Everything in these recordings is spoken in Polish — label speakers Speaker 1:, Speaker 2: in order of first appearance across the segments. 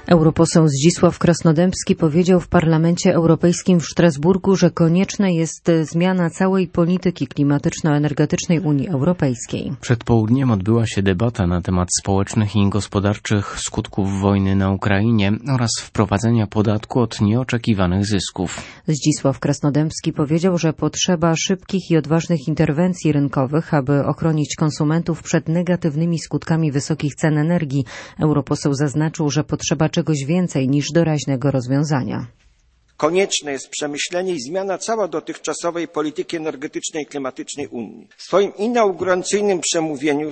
Speaker 1: Europoseł Zdzisław Krasnodębski powiedział w Parlamencie Europejskim w Strasburgu, że konieczna jest zmiana całej polityki klimatyczno-energetycznej Unii Europejskiej.
Speaker 2: Przed południem odbyła się debata na temat społecznych i gospodarczych skutków wojny na Ukrainie oraz wprowadzenia podatku od nieoczekiwanych zysków.
Speaker 1: Zdzisław Krasnodębski powiedział, że potrzeba szybkich i odważnych interwencji rynkowych, aby ochronić konsumentów przed negatywnymi skutkami wysokich cen energii. Europoseł zaznaczył, że potrzeba czegoś więcej niż doraźnego rozwiązania.
Speaker 3: Konieczne jest przemyślenie i zmiana całej dotychczasowej polityki energetycznej i klimatycznej Unii. W swoim inauguracyjnym przemówieniu w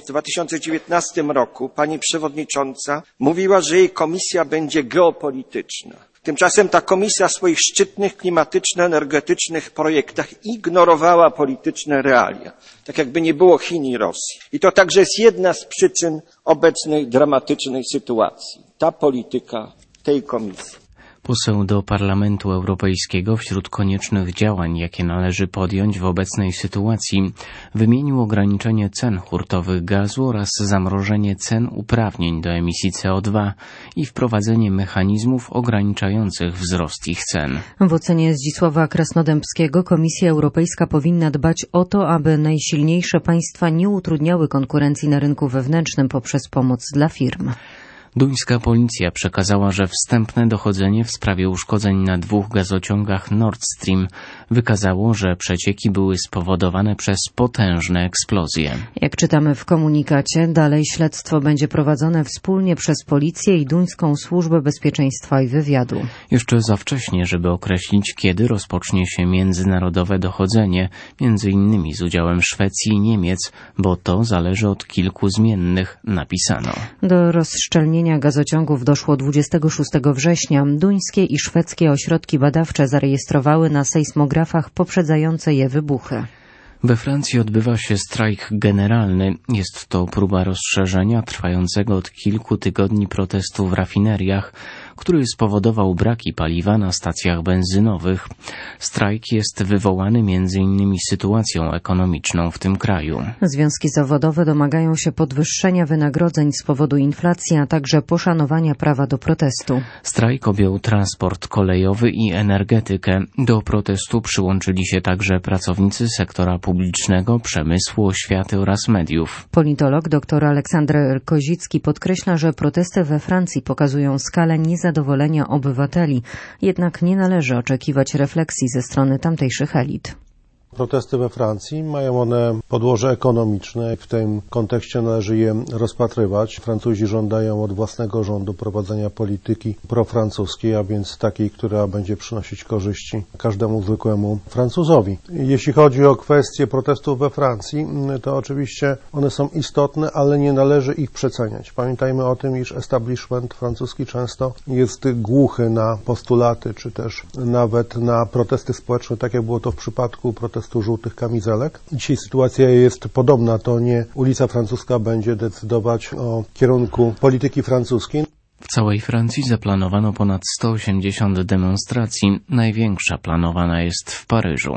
Speaker 3: 2019 roku pani przewodnicząca mówiła, że jej komisja będzie geopolityczna. Tymczasem ta komisja w swoich szczytnych klimatyczno-energetycznych projektach ignorowała polityczne realia, tak jakby nie było Chin i Rosji. I to także jest jedna z przyczyn obecnej dramatycznej sytuacji. Ta polityka tej komisji.
Speaker 2: Poseł do Parlamentu Europejskiego wśród koniecznych działań, jakie należy podjąć w obecnej sytuacji, wymienił ograniczenie cen hurtowych gazu oraz zamrożenie cen uprawnień do emisji CO2 i wprowadzenie mechanizmów ograniczających wzrost ich cen.
Speaker 1: W ocenie Zdzisława Krasnodębskiego Komisja Europejska powinna dbać o to, aby najsilniejsze państwa nie utrudniały konkurencji na rynku wewnętrznym poprzez pomoc dla firm.
Speaker 2: Duńska policja przekazała, że wstępne dochodzenie w sprawie uszkodzeń na 2 gazociągach Nord Stream wykazało, że przecieki były spowodowane przez potężne eksplozje.
Speaker 1: Jak czytamy w komunikacie, dalej śledztwo będzie prowadzone wspólnie przez policję i duńską służbę bezpieczeństwa i wywiadu.
Speaker 2: Jeszcze za wcześnie, żeby określić, kiedy rozpocznie się międzynarodowe dochodzenie, między innymi z udziałem Szwecji i Niemiec, bo to zależy od kilku zmiennych, napisano.
Speaker 1: Do rozszczelnienia gazociągów doszło 26 września. Duńskie i szwedzkie ośrodki badawcze zarejestrowały na sejsmografach poprzedzające je wybuchy.
Speaker 2: We Francji odbywa się strajk generalny. Jest to próba rozszerzenia trwającego od kilku tygodni protestu w rafineriach, który spowodował braki paliwa na stacjach benzynowych. Strajk jest wywołany m.in. sytuacją ekonomiczną w tym kraju.
Speaker 1: Związki zawodowe domagają się podwyższenia wynagrodzeń z powodu inflacji, a także poszanowania prawa do protestu.
Speaker 2: Strajk objął transport kolejowy i energetykę. Do protestu przyłączyli się także pracownicy sektora publicznego, przemysłu, oświaty oraz mediów.
Speaker 1: Politolog dr Aleksander Kozicki podkreśla, że protesty we Francji pokazują skalę niezadowolenia obywateli, jednak nie należy oczekiwać refleksji ze strony tamtejszych elit.
Speaker 4: Protesty we Francji mają one podłoże ekonomiczne. W tym kontekście należy je rozpatrywać. Francuzi żądają od własnego rządu prowadzenia polityki profrancuskiej, a więc takiej, która będzie przynosić korzyści każdemu zwykłemu Francuzowi. Jeśli chodzi o kwestie protestów we Francji, to oczywiście one są istotne, ale nie należy ich przeceniać. Pamiętajmy o tym, iż establishment francuski często jest głuchy na postulaty, czy też nawet na protesty społeczne, tak jak było to w przypadku protestu żółtych kamizelek. Dzisiaj sytuacja jest podobna, to nie ulica Francuska będzie decydować o kierunku polityki francuskiej.
Speaker 2: W całej Francji zaplanowano ponad 180 demonstracji. Największa planowana jest w Paryżu.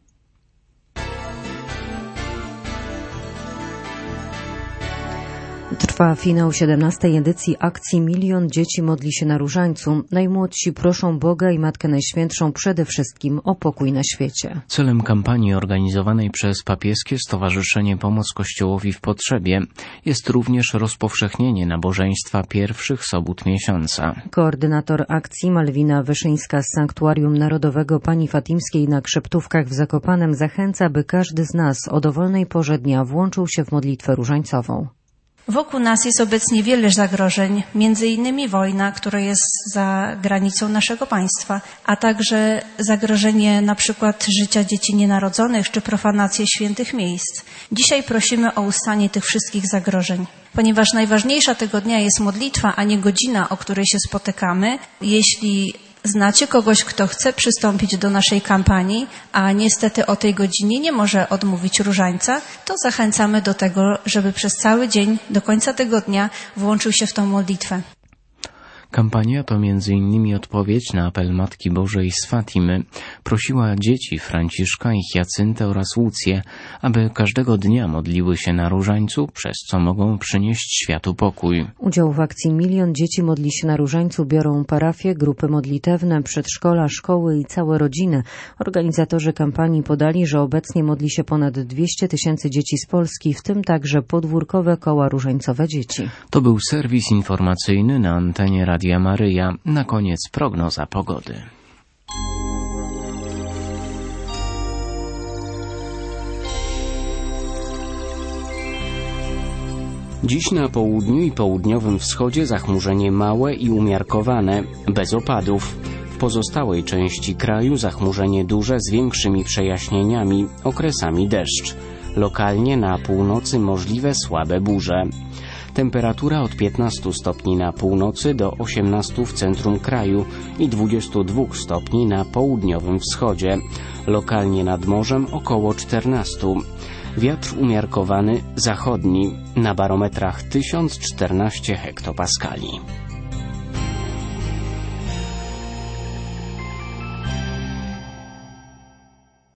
Speaker 1: Trwa finał 17. edycji akcji Milion Dzieci modli się na Różańcu. Najmłodsi proszą Boga i Matkę Najświętszą przede wszystkim o pokój na świecie.
Speaker 2: Celem kampanii organizowanej przez Papieskie Stowarzyszenie Pomoc Kościołowi w Potrzebie jest również rozpowszechnienie nabożeństwa pierwszych sobót miesiąca.
Speaker 1: Koordynator akcji Malwina Wyszyńska z Sanktuarium Narodowego Pani Fatimskiej na Krzeptówkach w Zakopanem zachęca, by każdy z nas o dowolnej porze dnia włączył się w modlitwę różańcową.
Speaker 5: Wokół nas jest obecnie wiele zagrożeń, między innymi wojna, która jest za granicą naszego państwa, a także zagrożenie na przykład życia dzieci nienarodzonych czy profanację świętych miejsc. Dzisiaj prosimy o ustanie tych wszystkich zagrożeń, ponieważ najważniejsza tego dnia jest modlitwa, a nie godzina, o której się spotykamy. Jeśli znacie kogoś, kto chce przystąpić do naszej kampanii, a niestety o tej godzinie nie może odmówić różańca, to zachęcamy do tego, żeby przez cały dzień, do końca tego dnia włączył się w tą modlitwę.
Speaker 2: Kampania to m.in. odpowiedź na apel Matki Bożej z Fatimy. Prosiła dzieci Franciszka i Hiacyntę oraz Łucję, aby każdego dnia modliły się na różańcu, przez co mogą przynieść światu pokój.
Speaker 1: Udział w akcji Milion Dzieci modli się na różańcu biorą parafie, grupy modlitewne, przedszkola, szkoły i całe rodziny. Organizatorzy kampanii podali, że obecnie modli się ponad 200 tysięcy dzieci z Polski, w tym także podwórkowe koła różańcowe dzieci.
Speaker 2: To był serwis informacyjny na antenie Radia Maryja. Na koniec prognoza pogody. Dziś na południu i południowym wschodzie zachmurzenie małe i umiarkowane, bez opadów. W pozostałej części kraju zachmurzenie duże z większymi przejaśnieniami, okresami deszcz. Lokalnie na północy możliwe słabe burze. Temperatura od 15 stopni na północy do 18 w centrum kraju i 22 stopni na południowym wschodzie. Lokalnie nad morzem około 14. Wiatr umiarkowany zachodni, na barometrach 1014 hektopaskali.